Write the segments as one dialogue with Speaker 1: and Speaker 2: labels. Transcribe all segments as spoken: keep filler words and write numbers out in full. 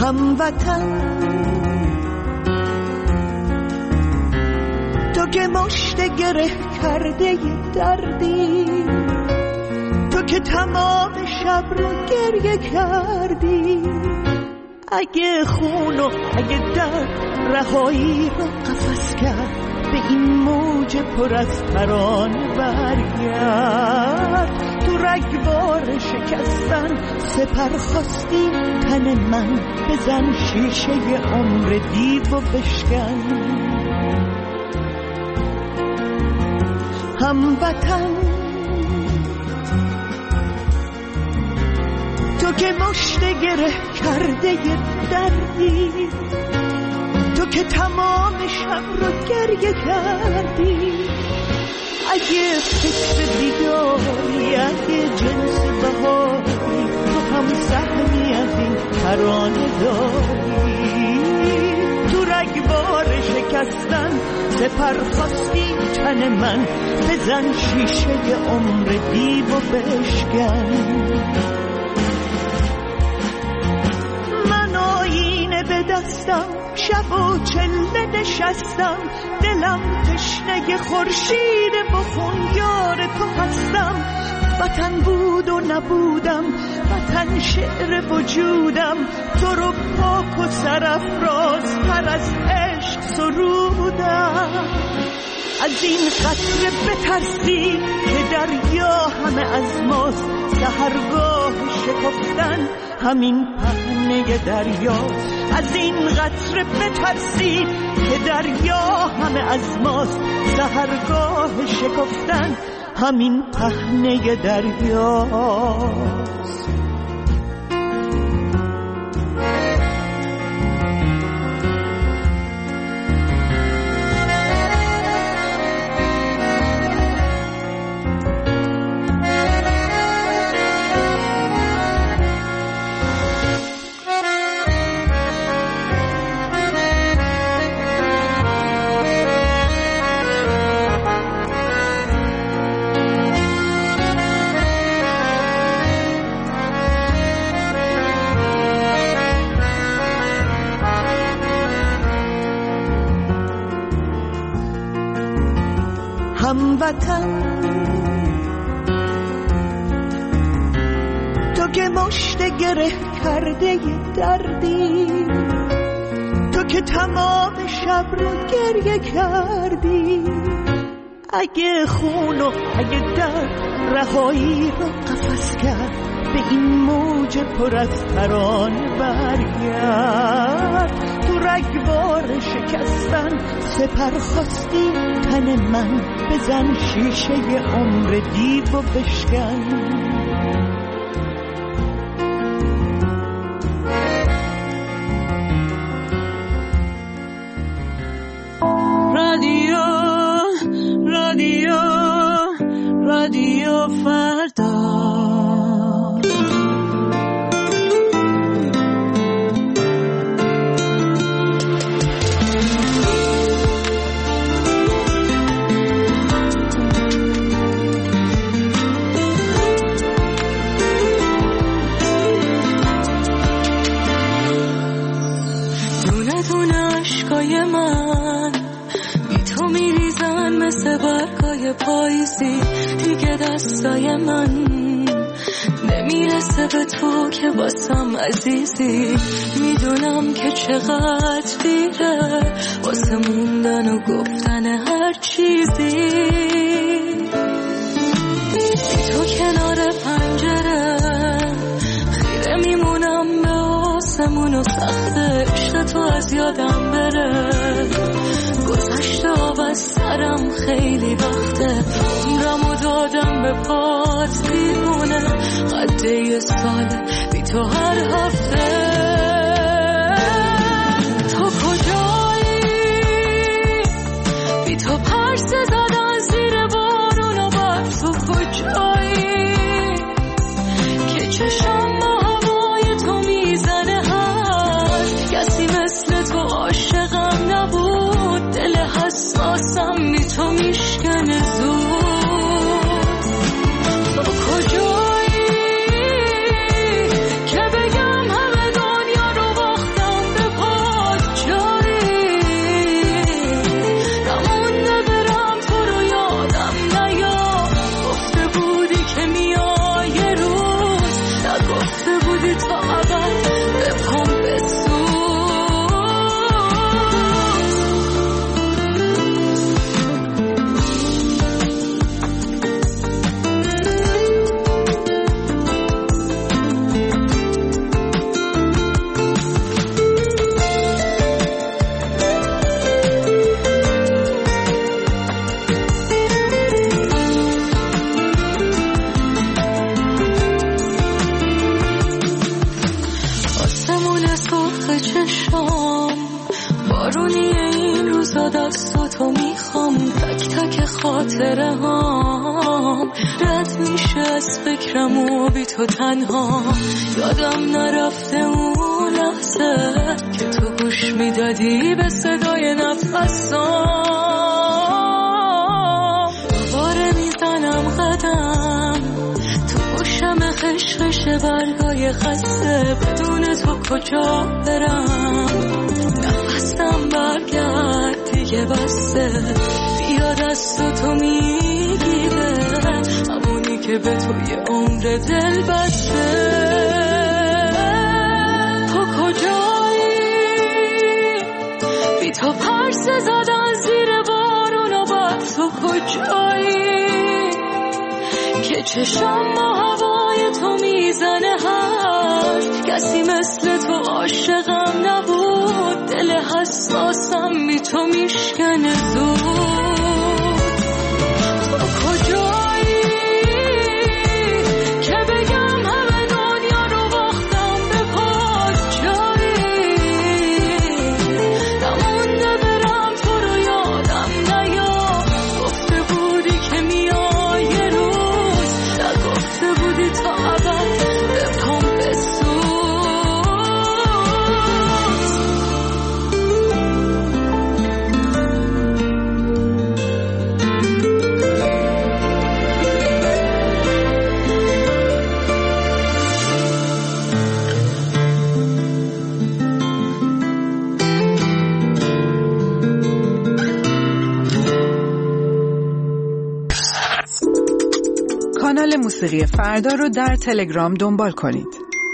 Speaker 1: هموطن تو که مشت گره کرده دردی، تو که تمام شب رو گریه کردی، اگه خون و اگه درد رهایی رو قفس کرد، به این موج پر از ترانه برگرد. تو رگبار شکستن سپر خواستی تن من، بزن شیشه عمر دیو و بشکن. هموطن تو که مشت گره کرده دردی، تو که تمام شب رو گریه کردی، اگه فکر بیداری، اگه جنس بهاری، تو هم سهمی از این ترانه داری. تو رگبار شکستن سپر خواستی تن من، بزن شیشه عمر دیو و بشکن. من آینه به دستم، شب و چله نشستم، دلم تشنه خورشید بخون یار تو هستم. وطن بود و نبودم، وطن شعر وجودم، تو رو پاک و سرافراز تر از عشق سرودم. از این قطره بترسی که دریا همه از ماست، سحرگاه شکفتن همین پهنه دریا. از این قطره بترسی که دریا همه از ماست، سحرگاه شکفتن همین پهنه دریاست. هموطن تو که مشت گره کرده دردی، تو که تمام شب رو گریه کردی، اگه خون و اگه درد رهایی رو قفس کرد، به این موج پر از ترانه برگرد. تو رگبار شکستن سپر خواستی تن من، بزن شیشه عمر دیو و بشکن.
Speaker 2: رادیو رادیو رادیو فردا. من بی تو میریزن مثل برگای پاییزی، دیگه دستای من نمیرسه به تو که واسم عزیزی. میدونم که چقدر دیره واسه موندن و گفتن هر چیزی. بی تو کنار پنجره خیره میمونم به آسمون و سخته عشق تو از یادم بره. گذشته آب از سرم خیلی وقته، عمرمو دادم به پات دیوونه. قده یه ساله بی تو هر هفته. تو کجایی؟ بی تو پرسه زدن زیر بارون و بر تو کجایی؟ که چشم با هوای تو میزنه، هر کسی مثل تو عاشقم نبود. دل حساسم بی تو میشکنه زود. تو کجایی که بگم همه نور سرخ چشام، بارونی این روزا دستاتو میخوام، تک تک خاطره هام رد میشه از فکرم و بی تو تنها. یادم نرفته اون لحظه که تو گوش میدادی به صدای نفسام. دوباره میزنم قدم تو گوشم، خشخش برگای خسته، بدون تو کجا برم؟ نفسم برگرد دیگه بسته، بیا دست تو میگیره، همونی که به توی عمر دل بسته. تو کجایی؟ بی تو پرسه زدن زیر بارون و بعد تو کجایی؟ که چشم با هوای تو میزنه هشت، کسی مثل تو عاشقم نبود، دل حساسم بی تو میشکنه زود. تو کجایی که بگم همه دنیا رو باختم به پاک جایی؟ نمونده برم تو رو یادم نیاد، گفته بودی که میای یه روز، نگفته بودی تا ابد به پام بسود.
Speaker 3: کانال موسیقی فردا رو در تلگرام دنبال کنید.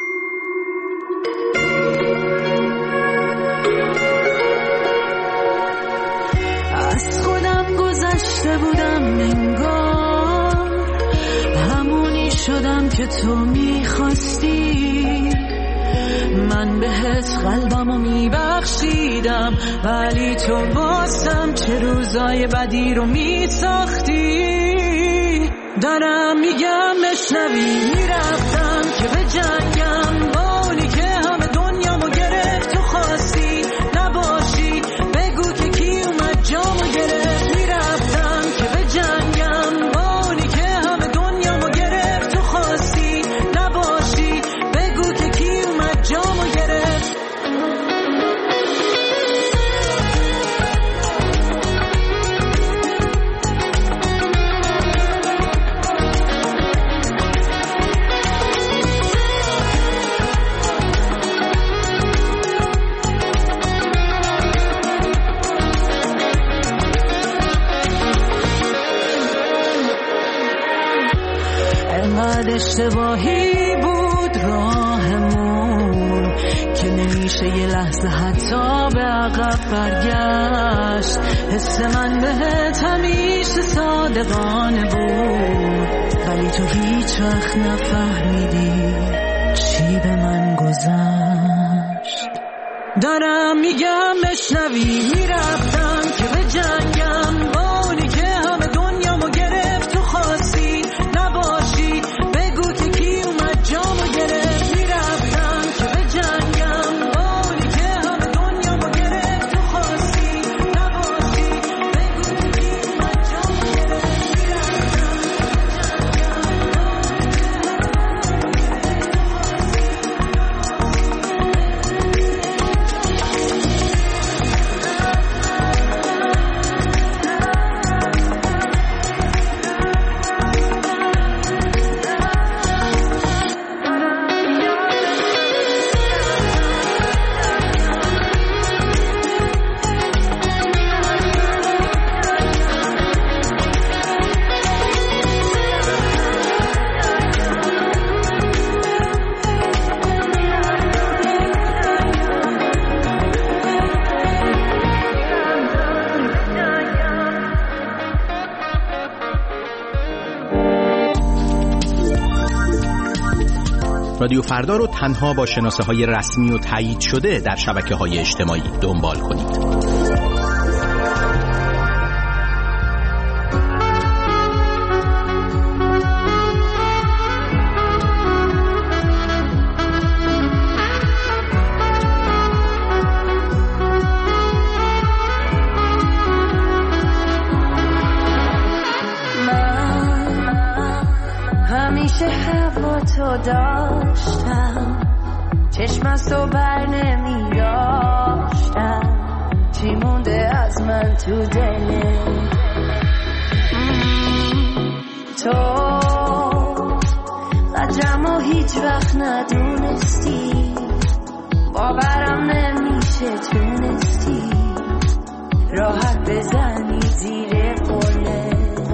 Speaker 1: از خودم گذشته بودم انگار، همونی شدم که تو میخواستی. من بهت قلبمو میبخشیدم، ولی تو بازم چه روزای بدی رو میساختی. دارم میگم بشنوی، میرفتم که به جنگم با اونی که همه دنیامو گرفت. تو خواستی نباشی، بگو که کی اومد جامو گرفت. میرفتم که به جنگم با اونی که همه دنیامو گرفت. تو خواستی نباشی، بگو که کی اومد جامو گرفت. انقدر اشتباهی بود راهمون که نمیشه یه لحظه حتی به عقب برگشت. حس من بهت همیشه صادقانه بود، ولی تو هیچ وقت نفهمیدی چی به من گذشت. دارم میگم بشنوی، میرفتم که به جنگم با اونی که همه دنیامو گرفت. تو خواستی نباشی، بگو که کی اومد جامو گرفت. میرفتم که به جنگم با اونی که همه دنیامو گرفت. تو خواستی نباشی، بگو که کی اومد جامو گرفت.
Speaker 4: رادیو فردا رو تنها با شناسه های رسمی و تایید شده در شبکه های اجتماعی دنبال کنید.
Speaker 2: تو داشتم، چشمت رو بر نمی داشتم، چی مونده از من تو دلم؟ تو قدرمو هیچ وقت ندونستی، باورم نمیشه تونستی راحت بزنی زیر قله.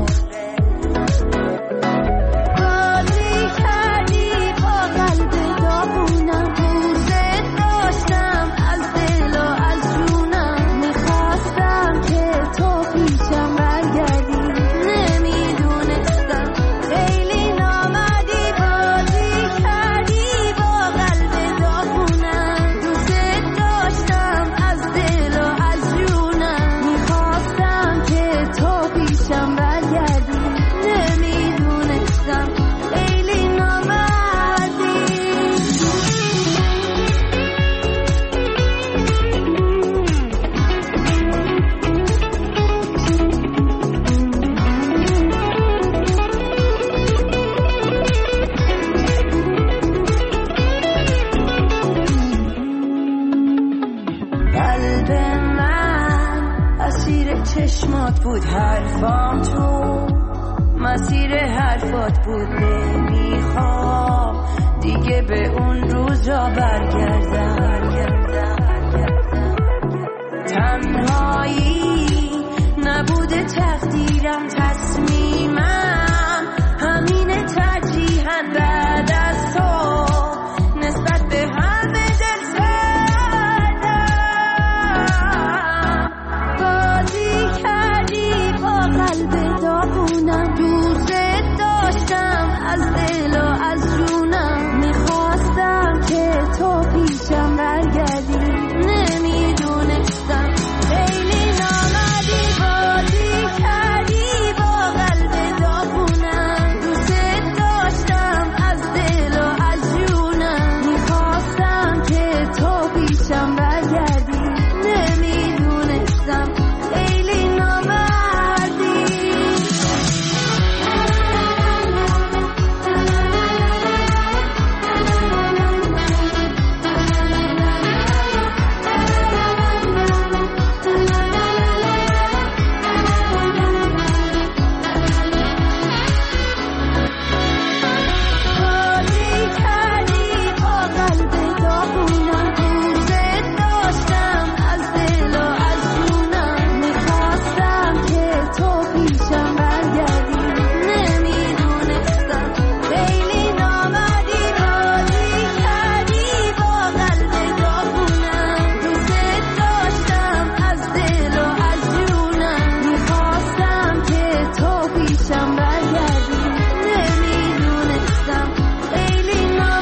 Speaker 2: بازی کردی با قلب داغونم، دوست داشتم از دل و از جونم، میخواستم که تو پیشم برگردی، نمیدونستم خیلی نامدی. بازی کردی با قلب داغونم، دوست داشتم از دل و از جونم، میخواستم که تو پیشم برگردی، نمیدونستم خیلی نامدی. قلب من اسیر چشمات بود، حرفام تو مسیر حرفات بود، نمیخوام دیگه به اون روزا برگردم. تنهایی نبوده تقدیرم، تصمیمم همینه، ترجیحاً بعد از تو نسبت به همه دل زدم. بازی کردی با قلب داغونم، دوست داشتم از دل و از جونم، میخواستم که تو پیشم برگردی، نمیدونستم خیلی نامدی. بازی کردی با قلب داغونم، دوست داشتم از دل و از جونم، میخواستم که تو پیشم برگردی، نمیدونستم خیلی نامدی. بازی کردی با قلب داغونم، دوست داشتم از دل و از جونم، میخواستم که تو پیشم برگردی، نمیدونستم خیلی نامدی. بازی کردی با قلب داغونم، دوست داشتم از دل و از جونم، میخواستم که تو پیشم برگردی، نمیدونستم خیلی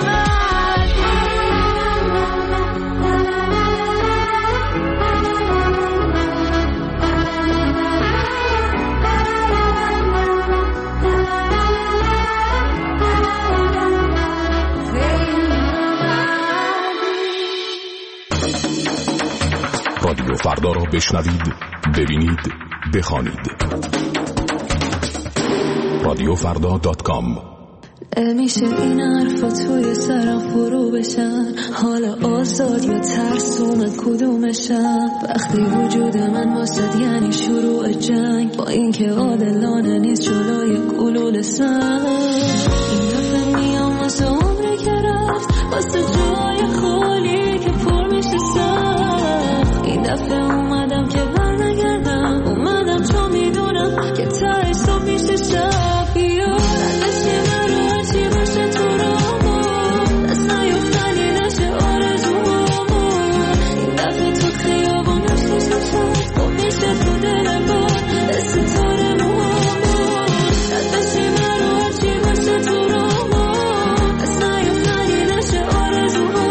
Speaker 5: رادیو فردا را بشنوید، ببینید، بخوانید. رادیو فردا دات کام.
Speaker 2: نمیشه این حرفا توی سرم فرو بشن، حالا آزاد یا ترسوم کدومشم؟ وقتی وجود من واسد یعنی شروع جنگ، با اینکه عادلانه نیست جلوی گلوله سنگ. این دفعه میام واسه عمری که رفت، واسه جای خالی که پر میشه سخت. این دفعه اومدم که بر نگردم، اومدم چون میدونم که تهش صبح میشه شب. بیار ازش که من رو هرچی باشه تو رامون، دست نیفتنی نشه آرزومون. این دفعه تو خیابون نشتی شد، خب میشه تو دل باد ستاره مومون. ازش که من رو هرچی باشه تو رامون، دست نیفتنی نشه آرزومون.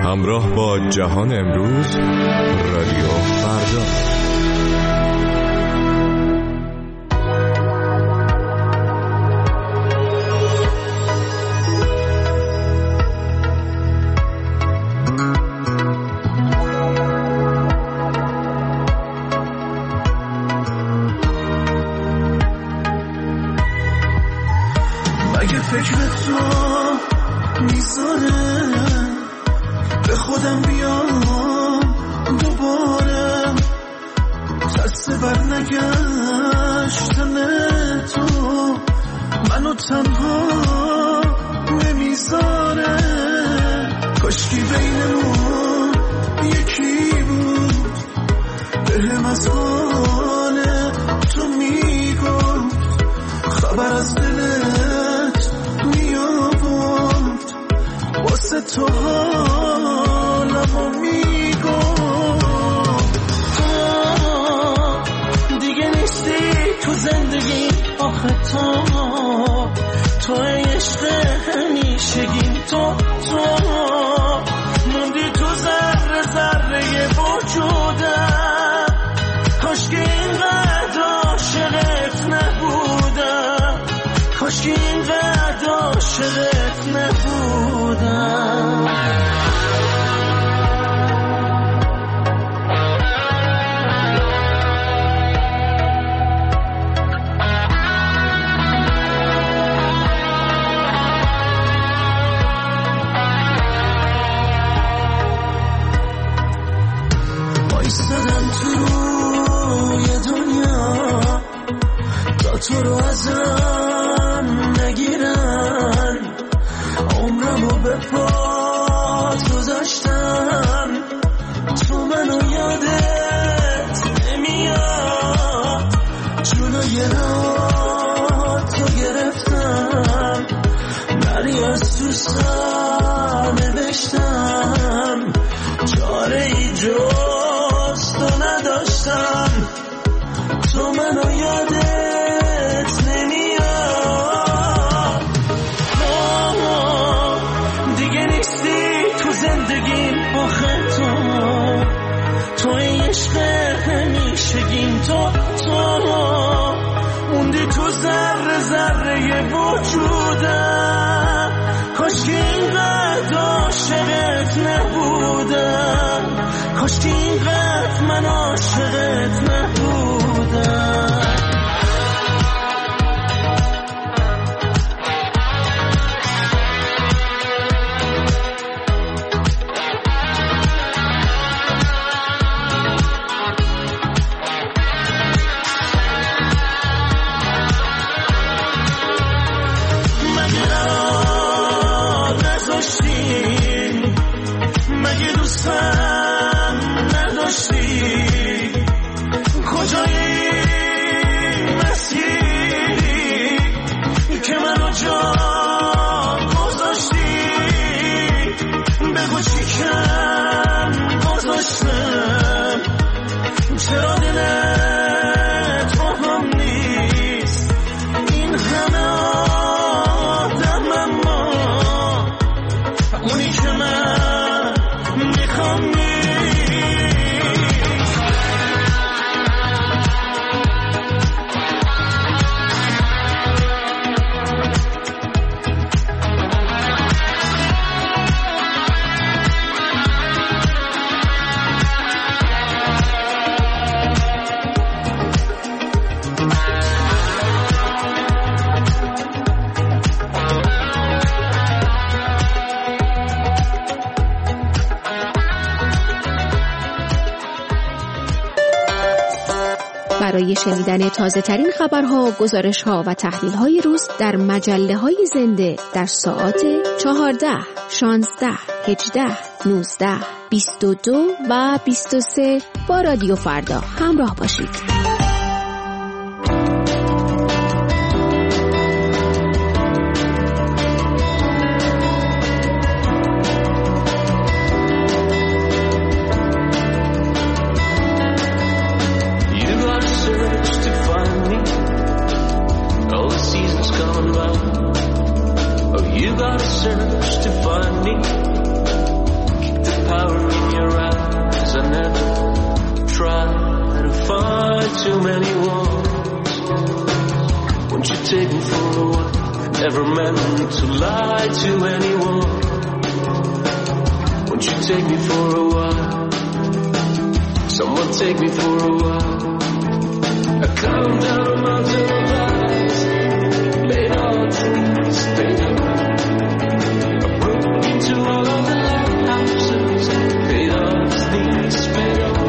Speaker 5: همراه با جهان امروز، رادیو فردا.
Speaker 6: اگه فکر تو میذاره به خودم بیام دوباره، دست بر نگشتن تو منو تنها نمیذاره. کاشکی بینمون یکی بود بهم از حال تو میگفت، خبر از دلت میابود، واسه تو حالمو میگفت. تو دیگه نیستی تو زندگی، آخه تو تو عشق همیشگیم، تو تو موندی تو ذره ذره وجودم. کاشکی اینقدر عاشقت نبودم، کاشکی اینقدر عاشقت نبودم. بایستدم تو روی دنیا تا تو رو ازم نگیرن، عمرمو به پات گذاشتم، تو منو یادت نمیاد، جلوی راه تو گرفتم، نری از تو سر نوشتم، چاره ای جز تو نداشتم، تو منو یادت نمیاد. دیگه نیستی تو زندگیم، آخه تو تو عشق همیشگیم، تو تو موندی تو ذره ذره وجودم. کاشکی اینقدر عاشقت نبودم، کاشکی اینقدر من عاشقت نبودم. مگه دوستم نداشتی؟ کجایی مسیری که منو جا گذاشتی؟ بگو چی کم گذاشتم، چرا دلت با هم نیست؟ این همه آدم اما اونی که من میخوام نیست.
Speaker 7: برای شنیدن تازه ترین خبرها، گزارش‌ها و تحلیل‌های روز در مجله‌های زنده در ساعات چهارده، شانزده، هجده، نوزده، بیست و دو و بیست و سه با رادیو فردا همراه باشید.
Speaker 6: take me for a while? Never meant to lie to anyone. Won't you take me for a while? Someone take me for a while. I come down a mountain of lies, made all things paid. I broke into all of the lighthouses, paid off these paid off.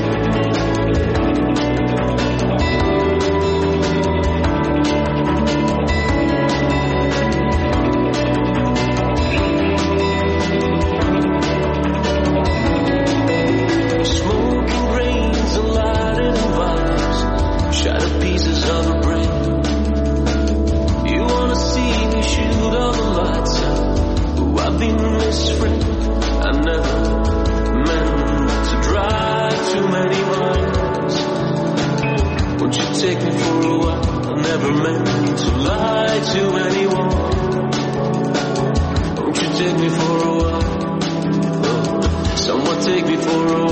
Speaker 6: Take me for a while. I never meant to lie to anyone. Won't you take me for a while? Oh, someone take me for a while.